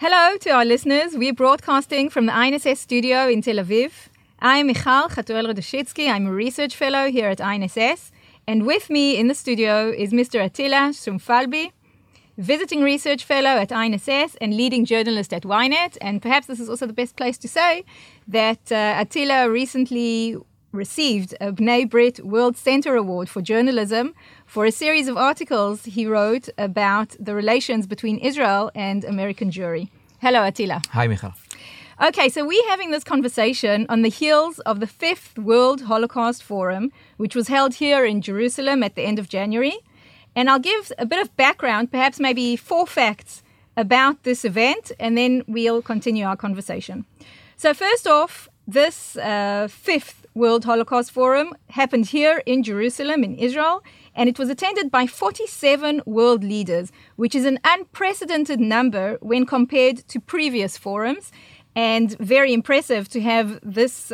Hello to our listeners. We're broadcasting from the INSS studio in Tel Aviv. I'm Michal Chatuel-Radashitsky. I'm a research fellow here at INSS. And with me in the studio is Mr. Attila Szumfalbi, visiting research fellow at INSS and leading journalist at Ynet. And perhaps this is also the best place to say that Attila recently received a Bnei Brit World Center Award for journalism for a series of articles he wrote about the relations between Israel and American Jewry. Hello, Attila. Hi, Michal. Okay, so we're having this conversation on the heels of the 5th World Holocaust Forum, which was held here in Jerusalem at the end of January. And I'll give a bit of background, perhaps maybe 4 facts about this event, and then we'll continue our conversation. So first off, this 5th World Holocaust Forum happened here in Jerusalem, in Israel, and it was attended by 47 world leaders, which is an unprecedented number when compared to previous forums. And very impressive to have this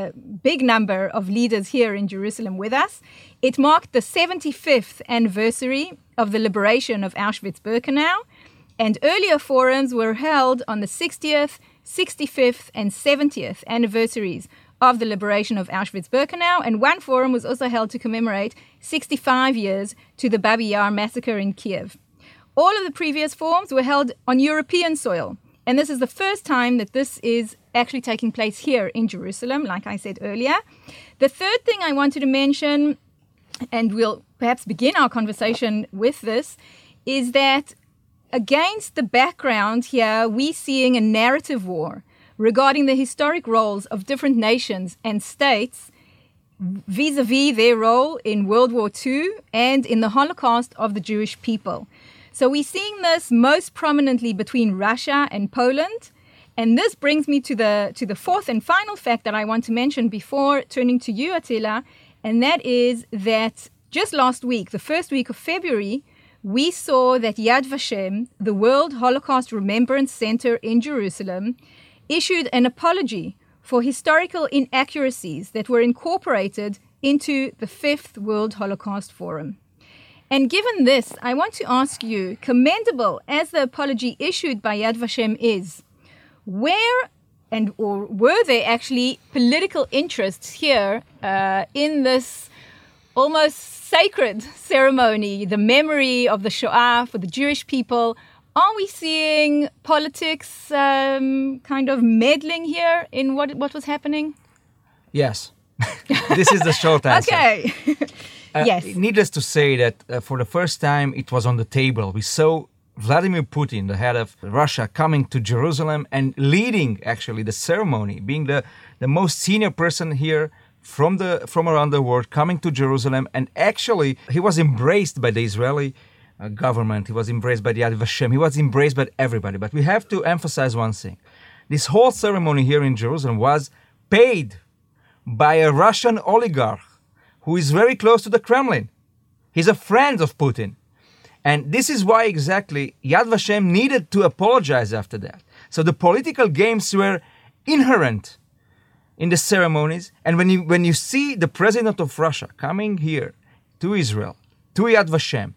big number of leaders here in Jerusalem with us. It marked the 75th anniversary of the liberation of Auschwitz-Birkenau, and earlier forums were held on the 60th, 65th, and 70th anniversaries of the liberation of Auschwitz-Birkenau, and one forum was also held to commemorate 65 years to the Babi Yar massacre in Kiev. All of the previous forums were held on European soil. And this is the first time that this is actually taking place here in Jerusalem, like I said earlier. The third thing I wanted to mention, and we'll perhaps begin our conversation with this, is that against the background here, we're seeing a narrative war regarding the historic roles of different nations and states vis-a-vis their role in World War II and in the Holocaust of the Jewish people. So we're seeing this most prominently between Russia and Poland. And this brings me to the fourth and final fact that I want to mention before turning to you, Attila. And that is that just last week, the first week of February, we saw that Yad Vashem, the World Holocaust Remembrance Center in Jerusalem, issued an apology for historical inaccuracies that were incorporated into the 5th World Holocaust Forum. And given this, I want to ask you, commendable as the apology issued by Yad Vashem is, or were there actually political interests here in this almost sacred ceremony, the memory of the Shoah for the Jewish people? Are we seeing politics kind of meddling here in what was happening? Yes. This is the short answer. Okay. Yes. Needless to say that for the first time it was on the table. We saw Vladimir Putin, the head of Russia, coming to Jerusalem and leading actually the ceremony, being the most senior person here from around the world, coming to Jerusalem. And actually he was embraced by the Israeli government. He was embraced by the Yad Vashem. He was embraced by everybody. But we have to emphasize one thing. This whole ceremony here in Jerusalem was paid by a Russian oligarch who is very close to the Kremlin. He's a friend of Putin. And this is why exactly Yad Vashem needed to apologize after that. So the political games were inherent in the ceremonies. And when you see the president of Russia coming here to Israel, to Yad Vashem,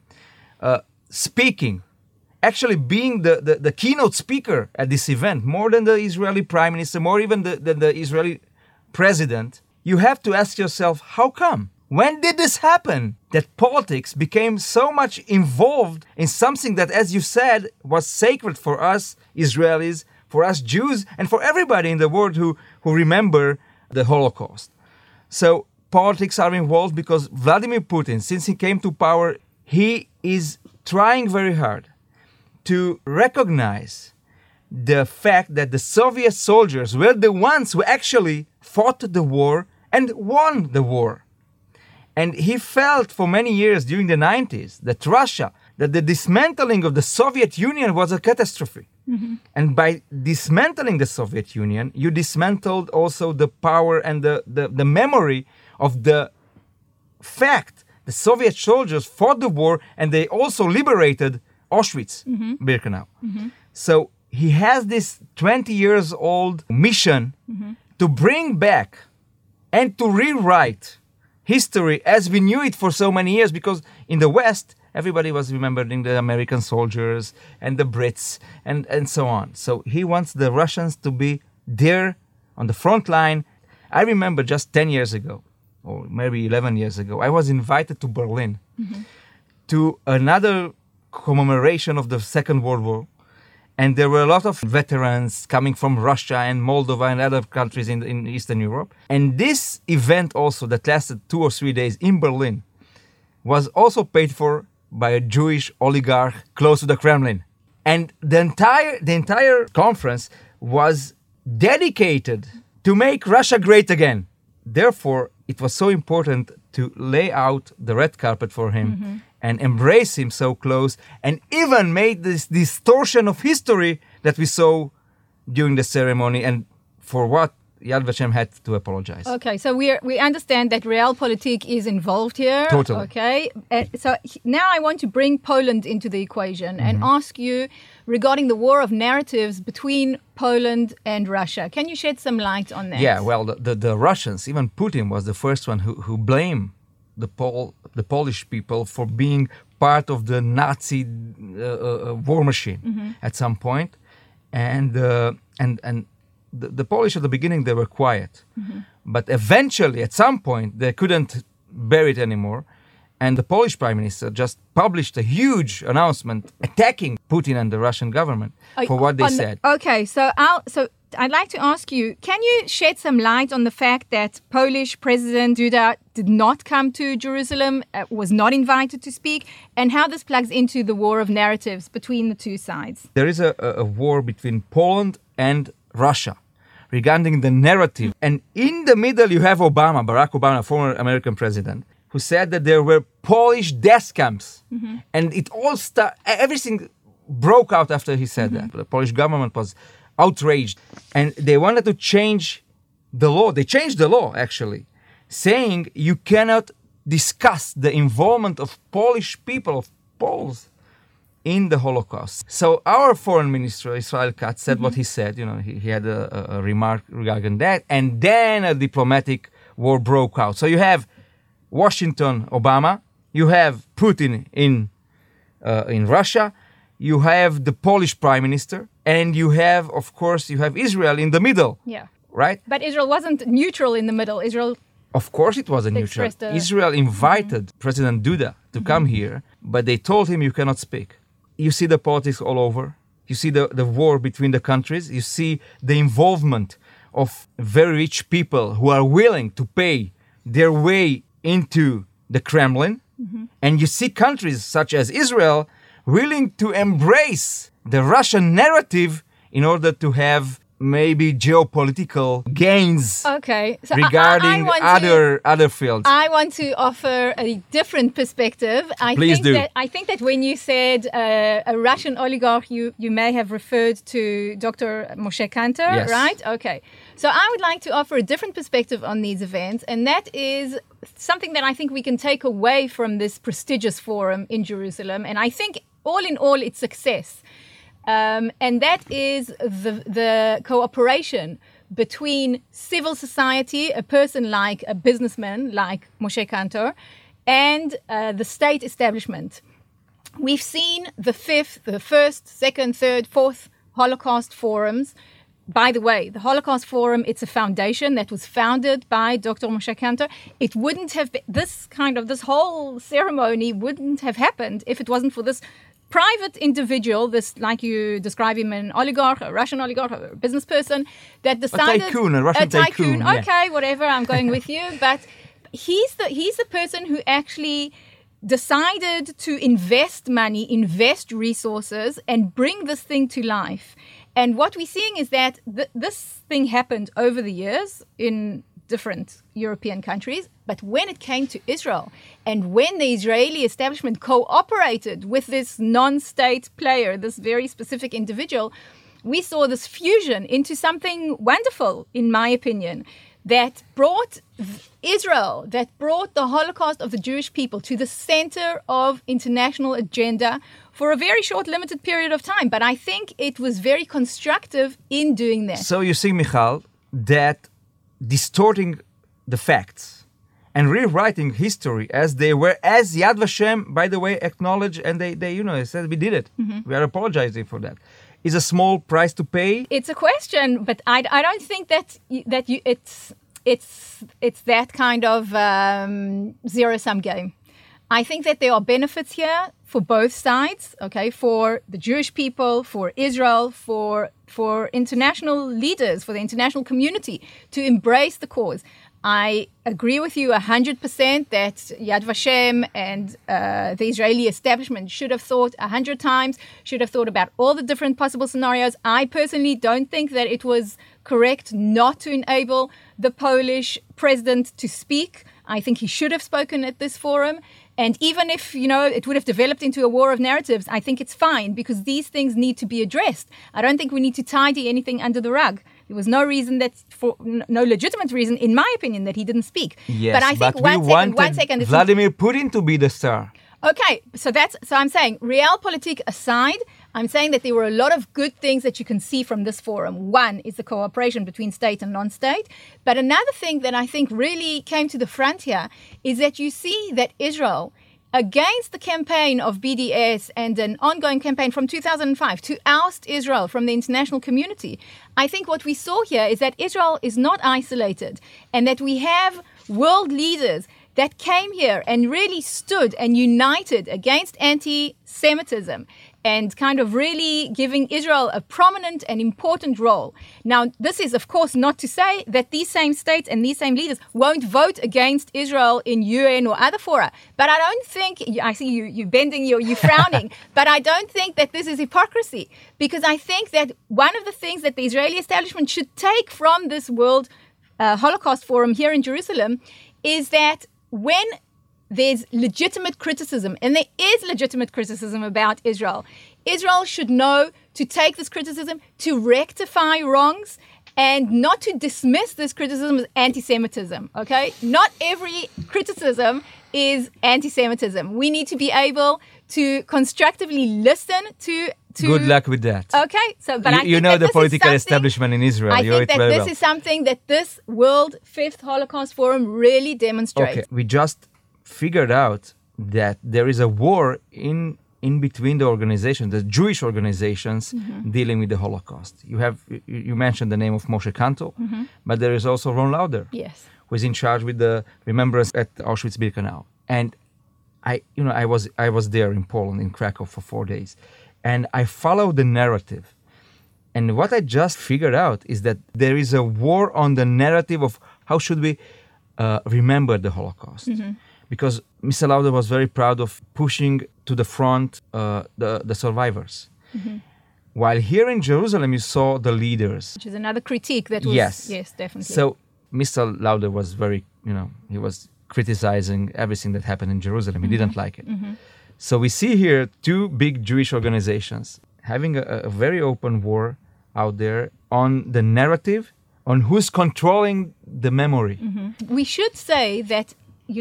speaking, actually being the keynote speaker at this event, more than the Israeli prime minister, more even than the Israeli president, you have to ask yourself, how come? When did this happen? That politics became so much involved in something that, as you said, was sacred for us Israelis, for us Jews, and for everybody in the world who remember the Holocaust. So politics are involved because Vladimir Putin, since he came to power, he is trying very hard to recognize the fact that the Soviet soldiers were the ones who actually fought the war and won the war. And he felt for many years during the 90s that the dismantling of the Soviet Union was a catastrophe. Mm-hmm. And by dismantling the Soviet Union, you dismantled also the power and the memory of the fact the Soviet soldiers fought the war and they also liberated Auschwitz-Birkenau. Mm-hmm. So he has this 20 years old mission to bring back and to rewrite history as we knew it for so many years, because in the West, everybody was remembering the American soldiers and the Brits and so on. So he wants the Russians to be there on the front line. I remember just 10 years ago, or maybe 11 years ago, I was invited to Berlin to another commemoration of the Second World War. And there were a lot of veterans coming from Russia and Moldova and other countries in Eastern Europe. And this event also that lasted 2 or 3 days in Berlin was also paid for by a Jewish oligarch close to the Kremlin. And the entire conference was dedicated to make Russia great again. Therefore, it was so important to lay out the red carpet for him and embrace him so close, and even made this distortion of history that we saw during the ceremony, and for what Yad Vashem had to apologize. Okay, so we understand that realpolitik is involved here. Totally. Okay, so now I want to bring Poland into the equation and ask you regarding the war of narratives between Poland and Russia. Can you shed some light on that? Yeah, well, the Russians, even Putin was the first one who blamed the Polish people for being part of the Nazi war machine at some point, and the Polish at the beginning, they were quiet, but eventually at some point they couldn't bear it anymore, and the Polish Prime Minister just published a huge announcement attacking Putin and the Russian government for what they said. Okay, so I'd like to ask you, can you shed some light on the fact that Polish President Duda did not come to Jerusalem, was not invited to speak, and how this plugs into the war of narratives between the two sides? There is a war between Poland and Russia regarding the narrative. And in the middle, you have Obama, Barack Obama, former American president, who said that there were Polish death camps. And it all everything broke out after he said that. The Polish government was outraged, and they wanted to change the law. They changed the law, actually, saying you cannot discuss the involvement of Polish people, of Poles, in the Holocaust. So our foreign minister, Israel Katz, said what he said. You know, he had a remark regarding that, and then a diplomatic war broke out. So you have Washington, Obama, you have Putin in Russia, you have the Polish prime minister, and you have, of course, Israel in the middle. Yeah. Right? But Israel wasn't neutral in the middle. Of course it wasn't neutral. Israel invited President Duda to come here, but they told him you cannot speak. You see the politics all over. You see the war between the countries. You see the involvement of very rich people who are willing to pay their way into the Kremlin. And you see countries such as Israel willing to embrace the Russian narrative in order to have maybe geopolitical gains regarding other fields. I want to offer a different perspective. I think that when you said a Russian oligarch, you may have referred to Dr. Moshe Kantor, yes. Right? Okay. So I would like to offer a different perspective on these events, and that is something that I think we can take away from this prestigious forum in Jerusalem. And I think all in all, it's success. And that is the cooperation between civil society, a person like a businessman like Moshe Kantor, and the state establishment. We've seen the first, second, third, fourth Holocaust forums. By the way, the Holocaust Forum, it's a foundation that was founded by Dr. Moshe Kantor. It wouldn't have been, this whole ceremony wouldn't have happened if it wasn't for this private individual, this, like you describe him, an oligarch, a Russian oligarch, a business person, that decided... A Russian tycoon. Yeah. Okay, whatever, I'm going with you. But he's the person who actually decided to invest money, invest resources, and bring this thing to life. And what we're seeing is that this thing happened over the years in different European countries. But when it came to Israel, and when the Israeli establishment cooperated with this non-state player, this very specific individual, we saw this fusion into something wonderful, in my opinion, that brought Israel, that brought the Holocaust of the Jewish people to the center of international agenda for a very short, limited period of time. But I think it was very constructive in doing that. So you see, Michal, that distorting the facts and rewriting history as they were, as Yad Vashem, by the way, acknowledged, and they said we did it. We are apologizing for that. Is a small price to pay. It's a question, but I don't think it's that kind of zero-sum game. I think that there are benefits here for both sides, okay, for the Jewish people, for Israel, for international leaders, for the international community to embrace the cause. I agree with you 100% that Yad Vashem and the Israeli establishment should have thought 100 times, should have thought about all the different possible scenarios. I personally don't think that it was correct not to enable the Polish president to speak. I think he should have spoken at this forum. And even if, it would have developed into a war of narratives, I think it's fine because these things need to be addressed. I don't think we need to tidy anything under the rug. There was no legitimate reason, in my opinion, that he didn't speak. Yes, but I think one second. Vladimir Putin to be the star. Okay, so I'm saying, realpolitik aside, I'm saying that there were a lot of good things that you can see from this forum. One is the cooperation between state and non-state. But another thing that I think really came to the front here is that you see that Israel, against the campaign of BDS and an ongoing campaign from 2005 to oust Israel from the international community, I think what we saw here is that Israel is not isolated and that we have world leaders that came here and really stood and united against anti-Semitism and kind of really giving Israel a prominent and important role. Now, this is, of course, not to say that these same states and these same leaders won't vote against Israel in UN or other fora. But I don't think, I see you bending, you frowning, but I don't think that this is hypocrisy, because I think that one of the things that the Israeli establishment should take from this World Holocaust Forum here in Jerusalem is that when there's legitimate criticism, and there is legitimate criticism about Israel, Israel should know to take this criticism, to rectify wrongs, and not to dismiss this criticism as anti-Semitism, okay? Not every criticism is anti-Semitism. We need to be able to constructively listen to Good luck with that. Okay, so but I think you know that the this political is establishment in Israel. I think that this is something that this World Fifth Holocaust Forum really demonstrates. Okay, we just figured out that there is a war in between the organizations, the Jewish organizations dealing with the Holocaust. You mentioned the name of Moshe Kantor, but there is also Ron Lauder, yes, who is in charge with the remembrance at Auschwitz-Birkenau. And I was there in Poland, in Krakow, for 4 days. And I followed the narrative. And what I just figured out is that there is a war on the narrative of how should we remember the Holocaust. Because Mr. Lauder was very proud of pushing to the front the survivors. While here in Jerusalem, you saw the leaders. Which is another critique that was... Yes, definitely. So Mr. Lauder was very, he was criticizing everything that happened in Jerusalem. He didn't like it. So we see here two big Jewish organizations having a very open war out there on the narrative, on who's controlling the memory. We should say that,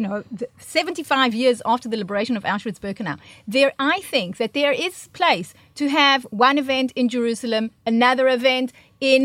75 years after the liberation of Auschwitz-Birkenau, I think that there is place to have one event in Jerusalem, another event in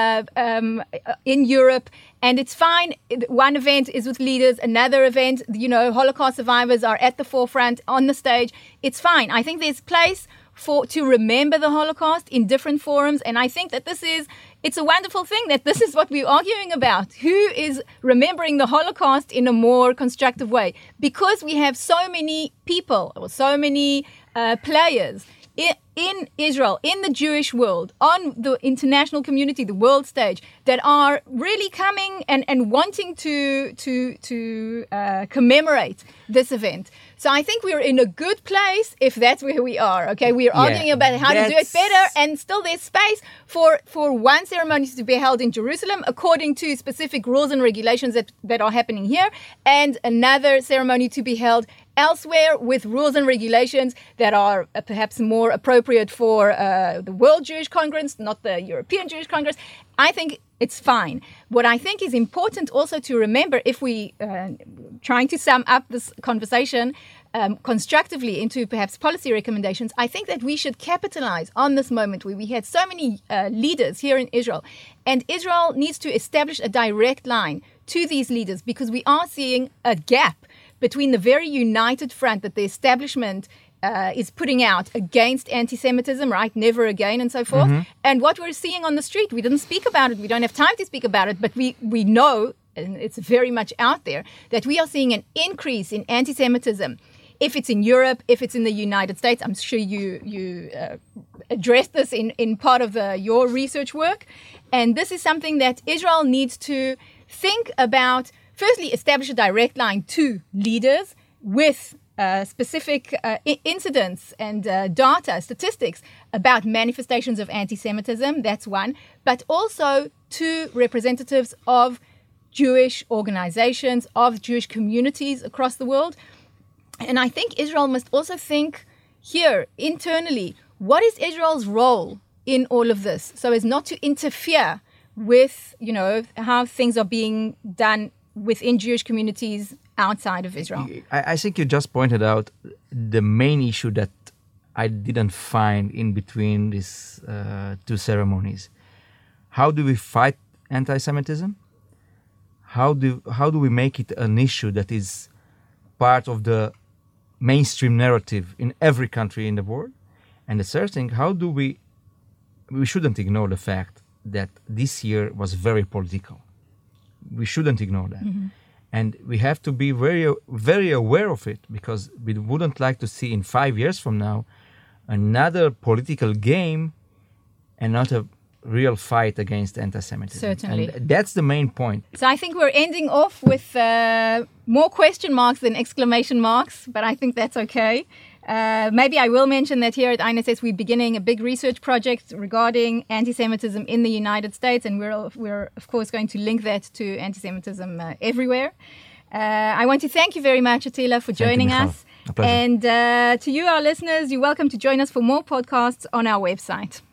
Europe, and it's fine. One event is with leaders, another event, Holocaust survivors are at the forefront on the stage. It's fine. I think there's place to remember the Holocaust in different forums, and I think that it's a wonderful thing that this is what we're arguing about. Who is remembering the Holocaust in a more constructive way? Because we have so many people, or so many players in Israel, in the Jewish world, on the international community, the world stage, that are really coming and wanting to commemorate this event. So I think we're in a good place if that's where we are. Okay, we're arguing about how to do it better, and still there's space for one ceremony to be held in Jerusalem according to specific rules and regulations that are happening here, and another ceremony to be held elsewhere with rules and regulations that are perhaps more appropriate for the World Jewish Congress, not the European Jewish Congress. I think it's fine. What I think is important also to remember, if we trying to sum up this conversation constructively into perhaps policy recommendations, I think that we should capitalize on this moment where we had so many leaders here in Israel, and Israel needs to establish a direct line to these leaders, because we are seeing a gap between the very united front that the establishment is putting out against anti-Semitism, right? Never again, and so forth. And what we're seeing on the street, we didn't speak about it. We don't have time to speak about it, but we know, and it's very much out there, that we are seeing an increase in anti-Semitism. If it's in Europe, if it's in the United States, I'm sure you addressed this in part of your research work. And this is something that Israel needs to think about. Firstly, establish a direct line to leaders with specific incidents and data, statistics about manifestations of anti-Semitism. That's one. But also to representatives of Jewish organizations, of Jewish communities across the world. And I think Israel must also think here internally, what is Israel's role in all of this, so as not to interfere with, how things are being done within Jewish communities outside of Israel. I think you just pointed out the main issue that I didn't find in between these two ceremonies. How do we fight anti-Semitism? How do we make it an issue that is part of the mainstream narrative in every country in the world? And the third thing, how do we shouldn't ignore the fact that this year was very political. We shouldn't ignore that. And we have to be very, very aware of it, because we wouldn't like to see in 5 years from now another political game and not a real fight against anti-Semitism. Certainly. And that's the main point. So I think we're ending off with more question marks than exclamation marks, but I think that's okay. Maybe I will mention that here at INSS we're beginning a big research project regarding anti-Semitism in the United States, and we're of course going to link that to anti-Semitism everywhere. I want to thank you very much, Attila, for joining us. A pleasure. And to you, our listeners, you're welcome to join us for more podcasts on our website.